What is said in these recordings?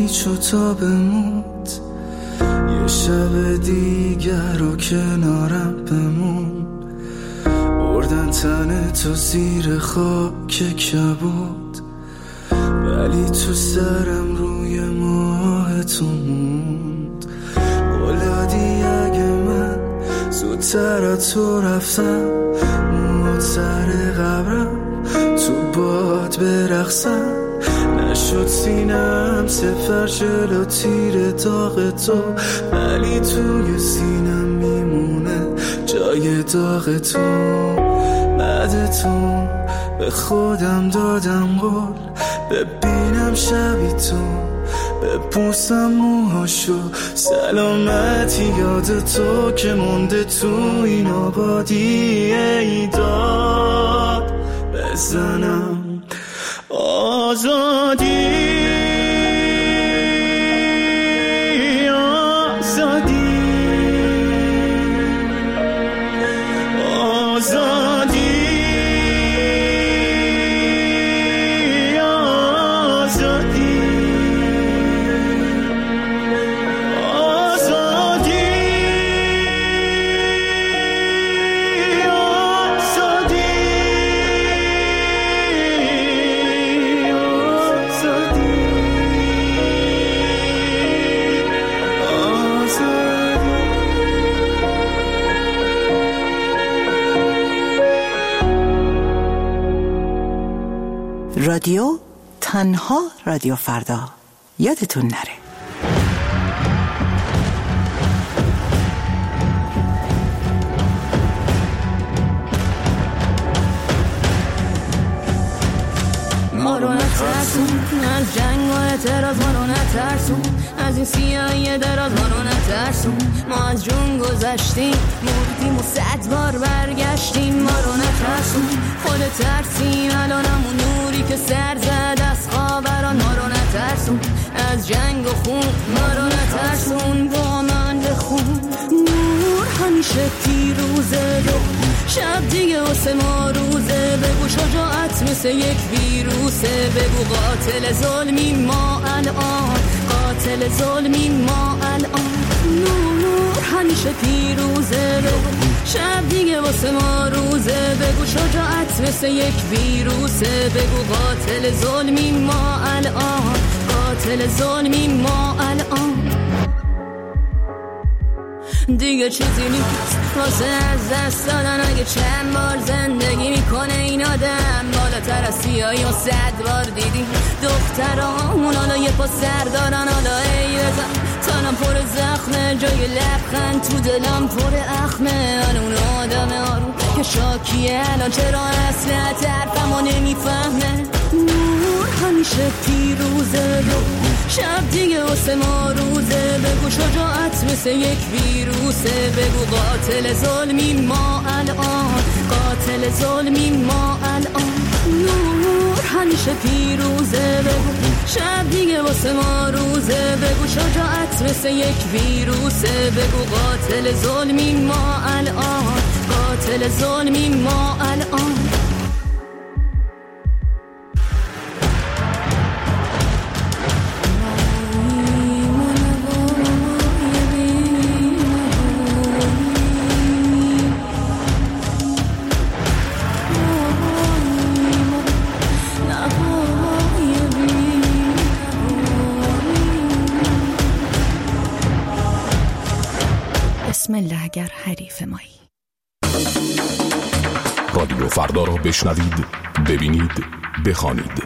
چو تا بموند، یه شب دیگر رو کنارم بمون. بردن تن تو زیر خاک کبود، ولی تو سرم روی ماه تو موند. بلادی اگه من زودتر از تو رفتم، موت سر قبرم تو باد برقصم. نشد سینم سفر جلو تیر داغ تو، ولی توی سینم میمونه جای داغ تو. بعد تو به خودم دادم قول، ببینم شبی تو، بپوسم موهاشو. سلامتی یاد تو که مونده تو این آبادی، ای داد بزنم آزادی. رادیو تنها رادیو فردا، یادتون نره. ما رو نترسون از جنگ و اعتراض، ما رو نترسون از این سیاهی دراز، ما رو نترسون. ما از جون گذشتیم، مردیم و 100 بار برگشتیم. ما رو نترسون، خود ترسیم الانمون نوری که سر زد از خوابران. ما رو نترسون از جنگ و خون، ما رو نترسون با من بخون. نور همیشه پیروزه، شب دیگه واسه ما روزه. بگو شجاعت مثل یک ویروسه، بگو قاتل ظلمیم ما الان، قاتل ظلمیم ما الان. نور همیشه پیروزه، بگو شب دیگه واسه ما روزه. بگو شجاعت مثل یک ویروسه، بگو قاتل ظلمیم ما الان، قاتل ظلمیم ما الان. دیگه چیزی نیست واسه از دست دادن، اگه چند بار زندگی میکنه این آدم. بالاتر از سیاهی و 100 بار دیدی دخترامون، حالا یه پا سر دارن. حالا ای بزن تنم پر زخمه، جای لبخند تو دلم پر اخمه. من اون آدم آروم که شاکیه الان، چرا اصلا طرفمو نمیفهمه. نور همیشه پیروزه، شب دیگه واسه ما روزه. بگو شجاعت مثل یک ویروسه، بگو قاتل ظلمیم ما الان، قاتل ظلمیم ما الان. نور همیشه پیروزه، بگو شب دیگه واسه ما روزه. بگو شجاعت مثل یک ویروسه، بگو قاتل ظلمیم ما الان، قاتل ظلمیم ما الان. بسم الله اگر حریف مایی. رادیو فردا را بشنوید، ببینید، بخوانید.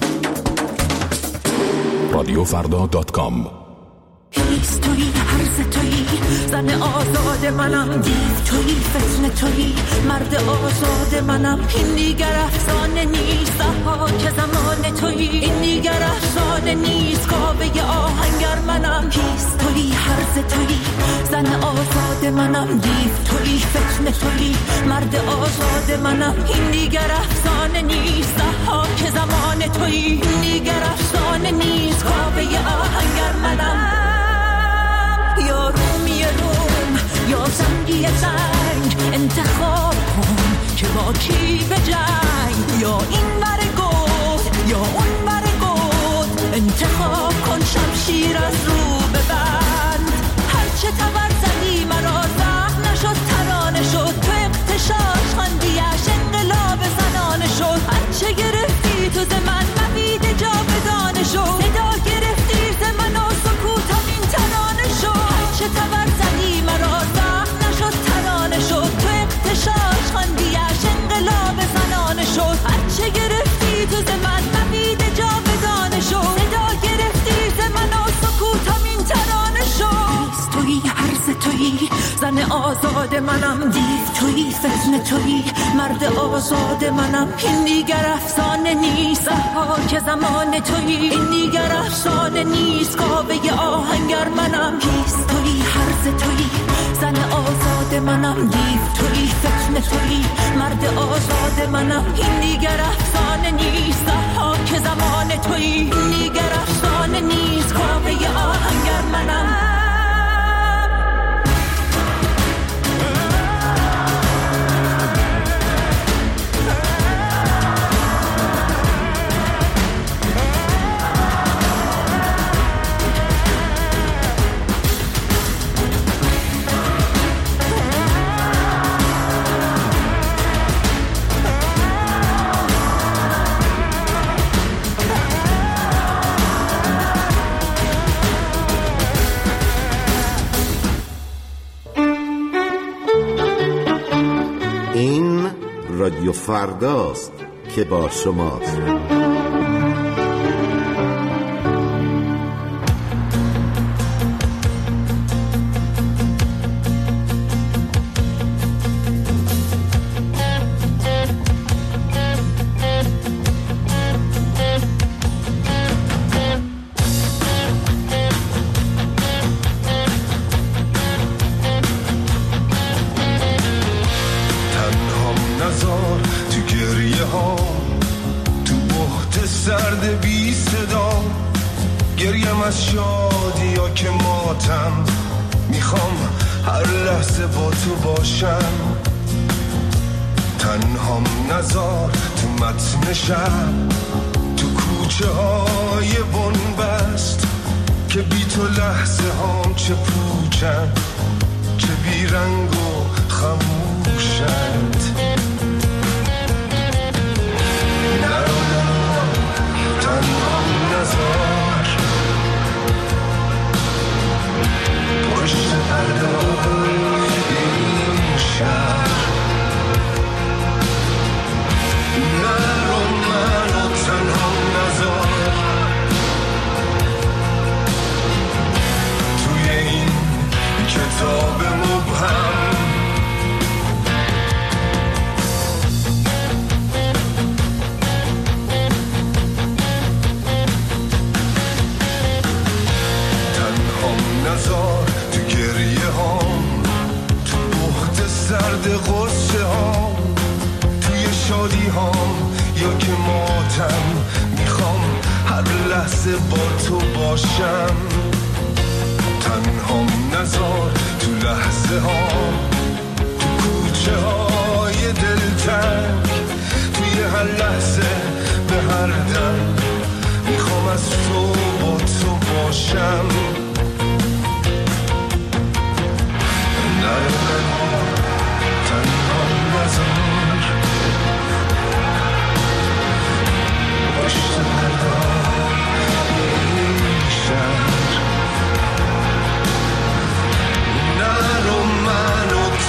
radiofrda.com. هیست تویی، هرز تویی، زن آزاد منم. دیو تویی، فتنه تویی، مرد آزاد منم. این دیگر افسانه نیست، ها که زمان تویی. این دیگر افسانه نیست، کابه آهنگر منم. هیست تویی، هرز تویی، زن آزاد منم. دیو تویی، فتنه تویی، مرد آزاد منم. این دیگر افسانه نیست، ها که زمان تویی. این دیگر افسانه نیست، کابه آهنگر منم. یا رومی روم یا زنگی زنگ، انتخاب کن که با کی به جنگ. یا این بر گفت یا اون بر گفت، انتخاب کن شمشیر آزاد منم، دیو تویی فتنه تویی مرد آزاد منم. این دیگر افسانه نیست، ضحاک زمان تویی. این دیگر افسانه نیست، کاوه آهنگر منم. کیست تویی هرز تویی زن آزاد منم، دیو تویی فتنه تویی مرد آزاد منم. این دیگر افسانه نیست، ضحاک زمان تویی. این دیگر افسانه نیست، کاوه آهنگر منم. رادیو فرداست که با شماست. تو کوچه های بنبست که بی تو لحظه هم چه پوچن، چه بیرنگ و خموشند. نرو تنها نذار پشت پرده این شهر. کتاب مبهم تنهام نذار تو گریه هام، تو بخت سرد غصه هام، توی شادی هام یا که ماتم. میخوام هر لحظه با تو باشم. تنهام نذار تو لحظه ها، تو کوچه های دلتنگ، توی هر لحظه به هر دم. میخوام از تو با تو باشم. تنهام نذار پشت پرده این شهر. نرو منو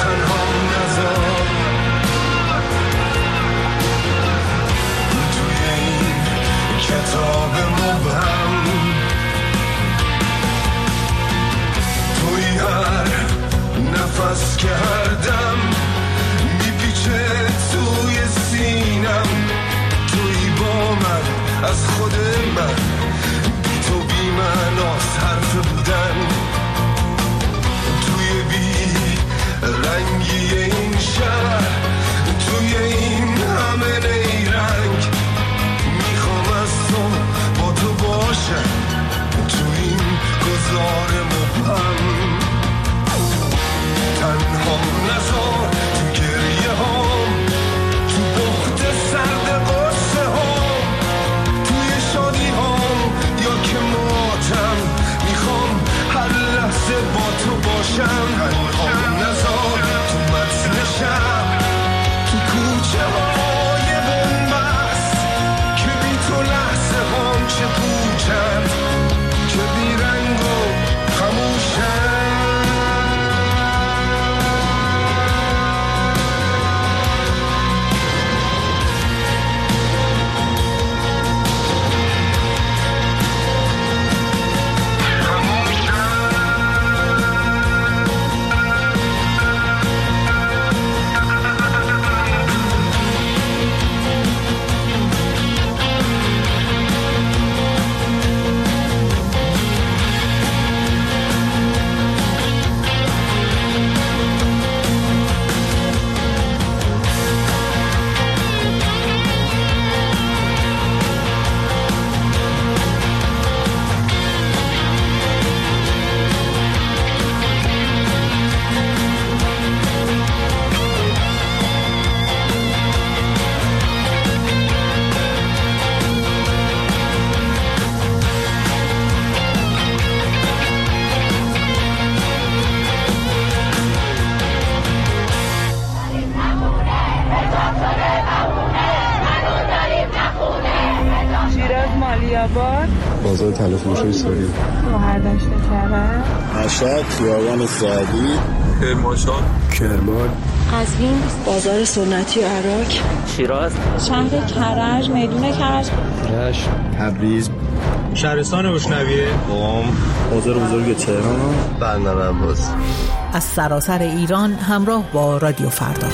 آباد، بازار تلفروشی ساری، مهردشت کرد، مشهد، خیابان سعدی، کرمانشاه، کرمان، قزوین، بازار سنتی و عراق، شیراز، شهر کرج، میدون کرج، رشت، تبریز، شهرستان بشنویه، قم، بازار بزرگ تهران، بندر عباس. از سراسر ایران همراه با رادیو فردا.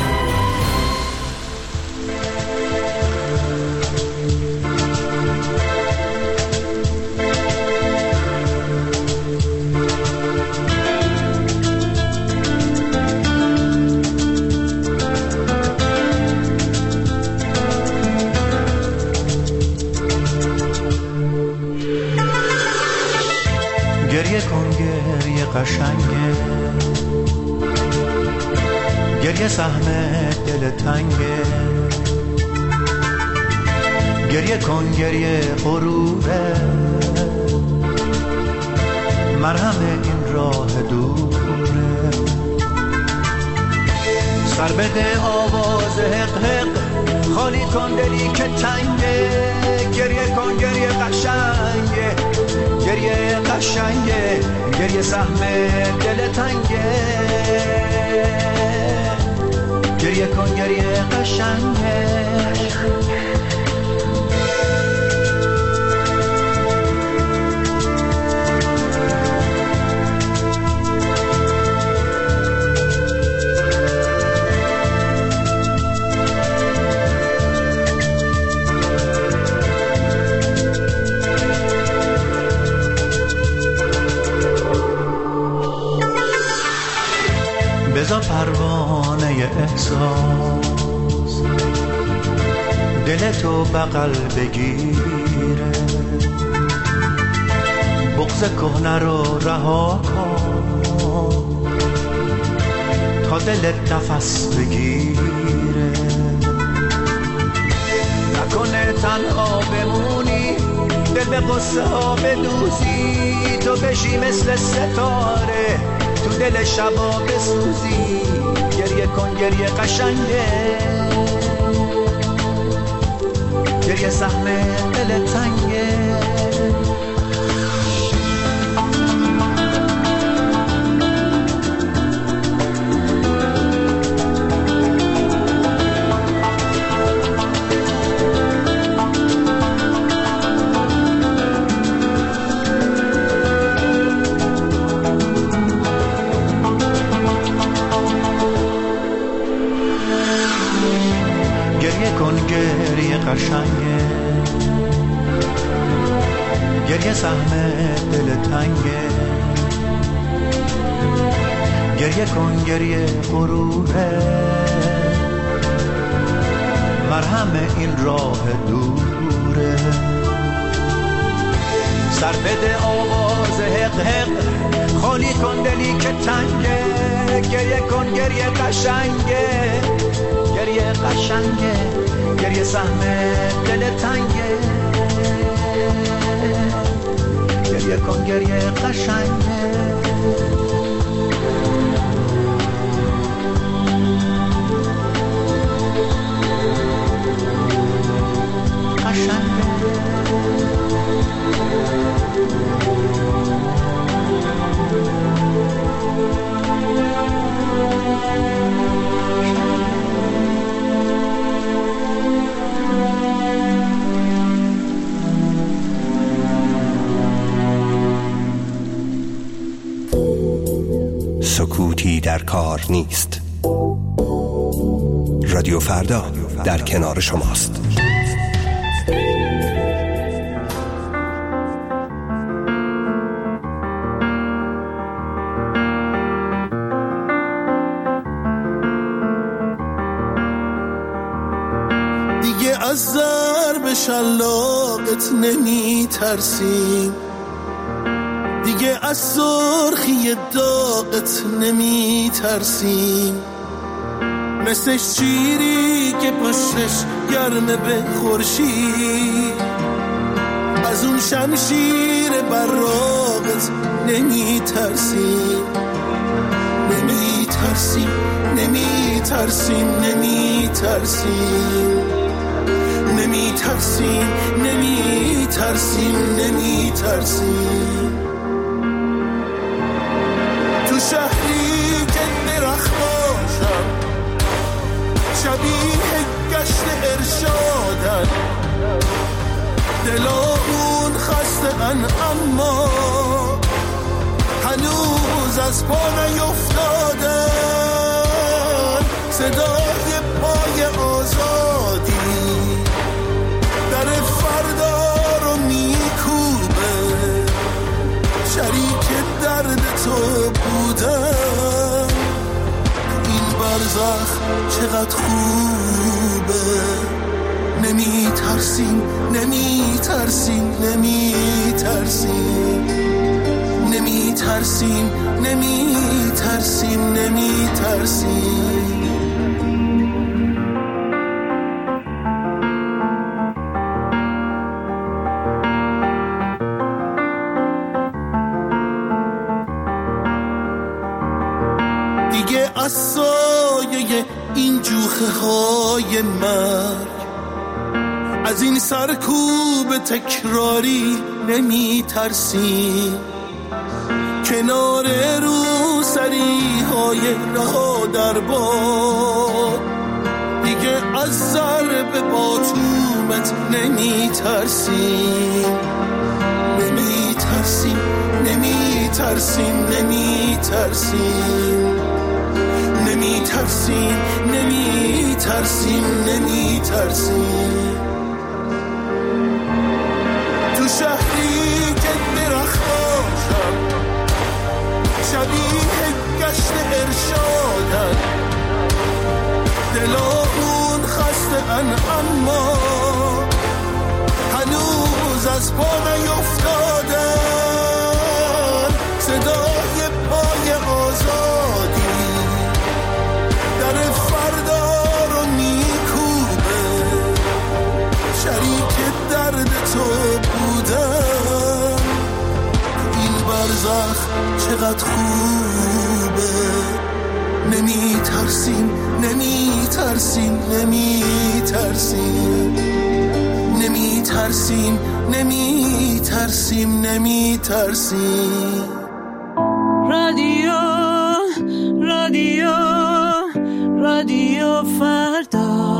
گریه کن گریه قشنگه، گریه سهم دل تنگه، گریه کن گریه غروره، مرهم این راه دوره، سر بده آواز حق حق، خالی کن دلی که تنگه، گریه کن گریه قشنگه، گریه قشنگه، گریه سهم دل تنگه، گریه کن گریه قشنگه. بذار پروانه احساس دلتو بغل بگیره، بغض کهنه رو رها کن تا دلت نفس بگیره، نکنه تنها بمونی، دل به قصه ها بدوزی، تو بشی مثل ستاره تو دل شبا بسوزی، گریه کن گریه قشنگه، گریه سهم دل تنگه. قشنگه، گریه سهم دل تنگه، گریه کن گریه غروره، مرهم این راه دوره، سر بده آواز حق حق، خالی کن دلی که تنگه، گریه کن گریه قشنگه، گریه قشنگه، گریه سهم دل تنگه، گریه کن گریه قشنگه. سکوتی در کار نیست. رادیو فردا در کنار شماست. دیگه از ضرب شلاقت نمی ترسیم، دیگه از سرخی داغت نمی ترسیم، مثل شیری که پشتش گرمه به خورشید، از اون شمشیر براقت نمی ترسیم، نمی ترسیم، نمی ترسیم، نمی ترسیم، نمی ترسیم نمی ترسیم نمی ترسیم. تو شهری که درخت باشم شبیه گشت ارشادن، دلامون خسته‌ان اما هنوز از پا نیفتادن. صدای پای آزادی در فردا رو میکوبه، شریک درد تو بودم. این برزخ چقدر خوبه، نمی ترسیم نمی ترسیم نمی ترسیم نمی ترسیم نمی ترسیم نمی ترسیم. دیگه از سایه این جوخه های مرگ، از این سرکوب تکراری نمی ترسیم. کنار روسری های رها در باد دیگه از ضرب باتومت نمی ترسیم. نمی ترسیم نمی ترسیم نمی ترسیم نمی ترسیم نمی ترسیم نمی ترسیم. تو شهری که درخت باشم شبیه گشت ارشادن، دلامون خسته‌ان اما هنوز از پا نیفتادن. صدای پای آزادی در فردا رو میکوبه، شریک درد تو بودم. این برزخ چقدر خوبه، نمی ترسیم نمی ترسیم نمی ترسیم نمی ترسیم نمی ترسیم نمی ترسیم. رادیو رادیو رادیو فردا.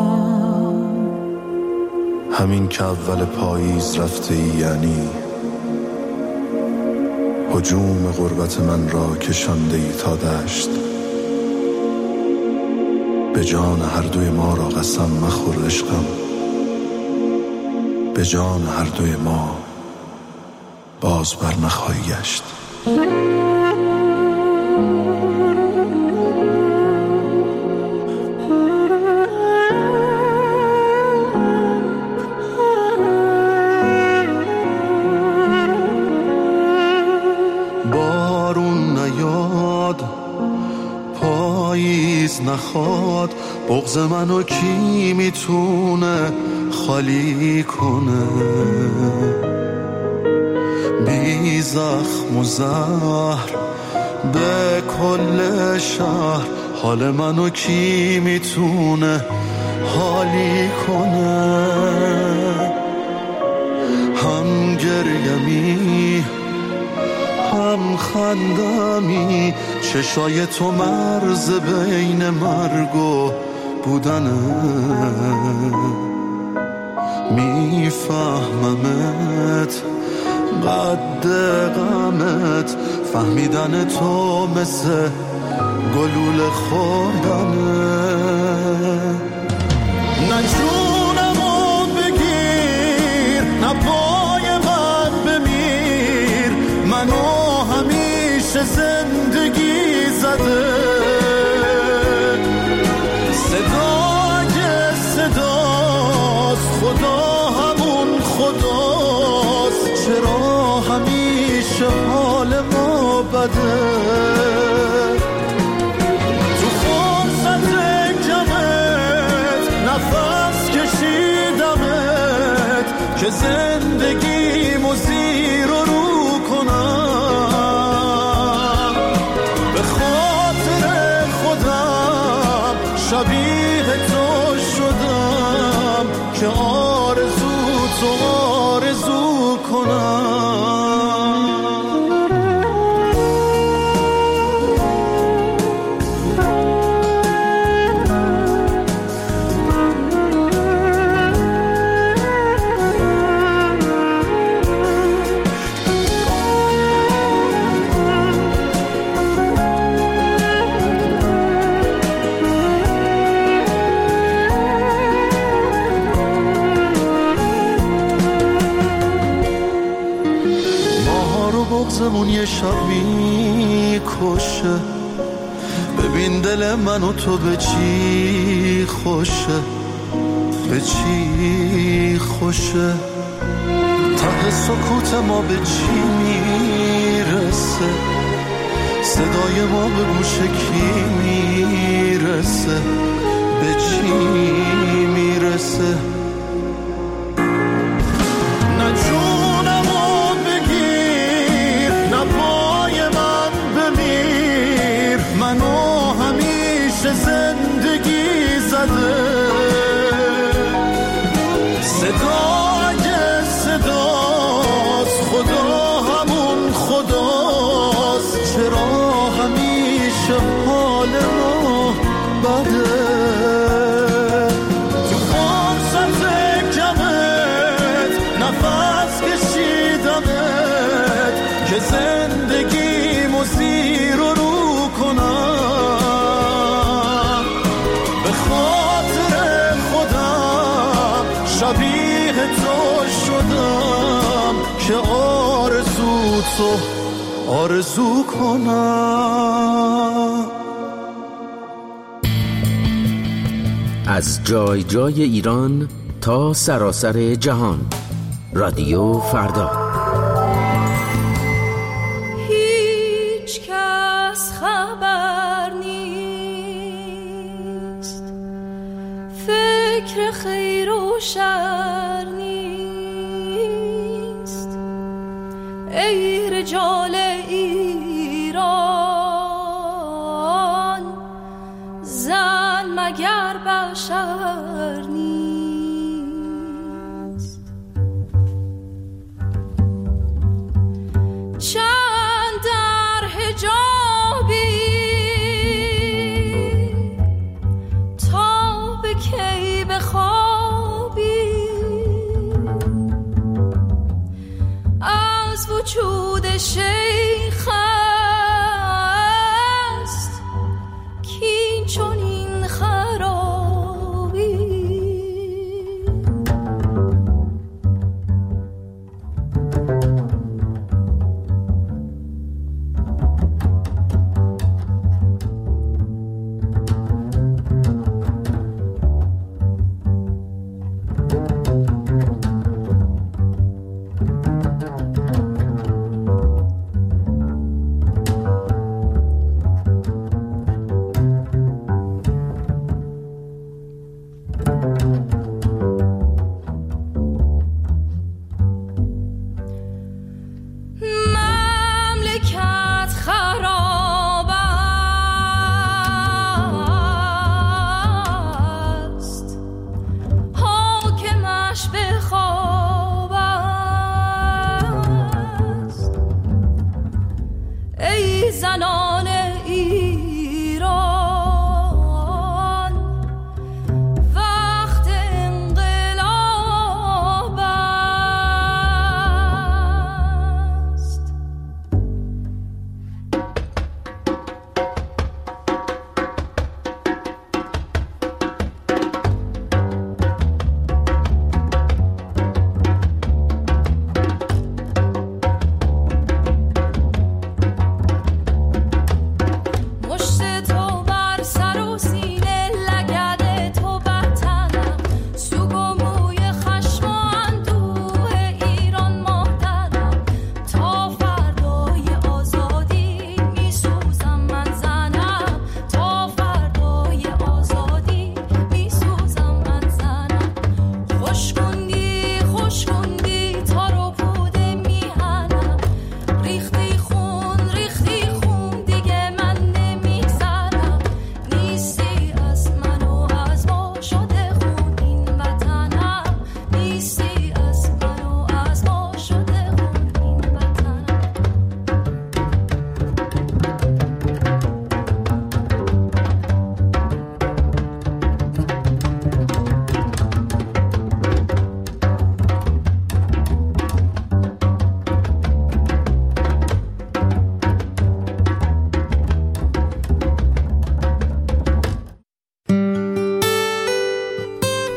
همین که اول پاییز رفته ای، یعنی هجوم غربت من را کشانده ای تا دشت. به جان هر دوی ما را قسم مخور عشقم، به جان هر دوی ما باز بر نخواهی گشت. بارون نیاد، پاییز نخواد، بغض منو کی میتونه خالی کنه؟ بی زخم و زهر به کل شهر، حال منو کی میتونه حالی کنه؟ هم گریمی هم خندمی، چشای تو مرز بین مرگ و بودنه. میفهممت قد غمت، فهمیدن تو مثل گلوله خوردنه. نه جونمو بگیر، نه پای من بمیر، منو همیشه زندگی زده. صدای صداست، خدا همون خداست، چرا همیشه حال ما بده؟ تو فرصت کمت نفس کشیدمت که زندگیمو زیر و رو کنم. به خاطر خودم شبیه تو شدم که شب میکشه. ببین دل من و تو به چی خوشه، به چی خوشه. ته سکوت ما به چی میرسه، صدای ما به گوش کی میرسه، به چی میرسه. نه جونمو بگیر، نه پای من بمیر، منو همیشه زندگی زده. صدای صداست، خدا همون خداست، چرا همیشه حال ما بده. تو فرصت کمت نفس کشیدمت که زندگیمو زیر و رو کنم. به خاطر خودم شبیه تو شدم که آرزو تو آرزو کنم. از جای جای ایران تا سراسر جهان، رادیو فردا. هیچ کس خبر نیست، فکر خیر و شر نیست. ای رجال ایران، زن مگر بشر نیست. چند در حجابی تا به کی بخوابی، از وجود شیخ است کین چنین خرابی.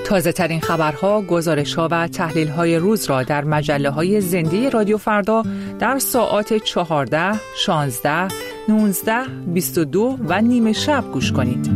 تازه ترین خبرها، گزارش‌ها و تحلیل‌های روز را در مجله‌های زنده رادیو فردا در ساعات 14، 16، 19، 22 و نیم شب گوش کنید.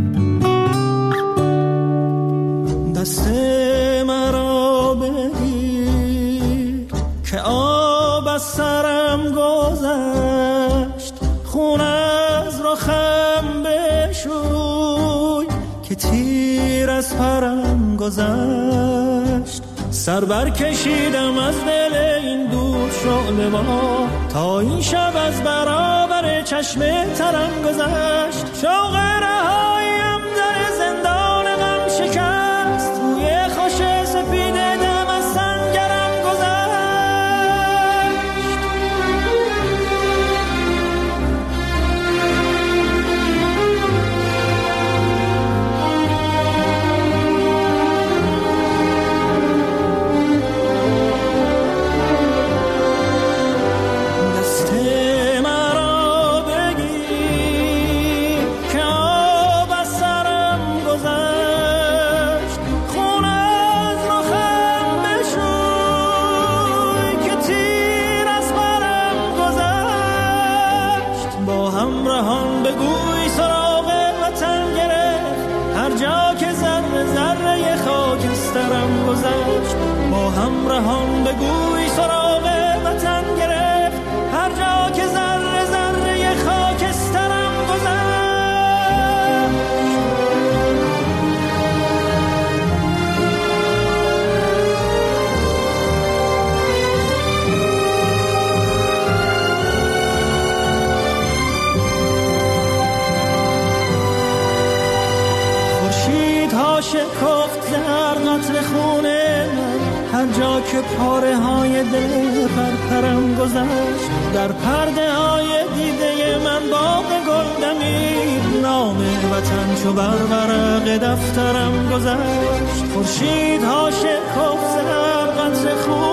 دست مرا بگیر که آب از سرم گذشت، خون از رخم بشوی که تیر از پرم گذشت. سر برکشیدم از دل این دود شعله ما، تا این شب از برابر چشم ترم گذشت. شوق رهاییم در زندان غم شکست، روی خوش سپید دم از سنگرم گذشت. با همراهان بگوی سراغ وطن گرفت، هر جا که ذره ذره خاکسترم گذشت. خورشیدها شکفت در قطر خونه من، هر جا که پاره های دل پرپرم گذشت. در پرده های دیده من باغ گل دمید، نام وطن چو بر ورق دفترم گذشت. خورشیدها شکفت در قطر خونه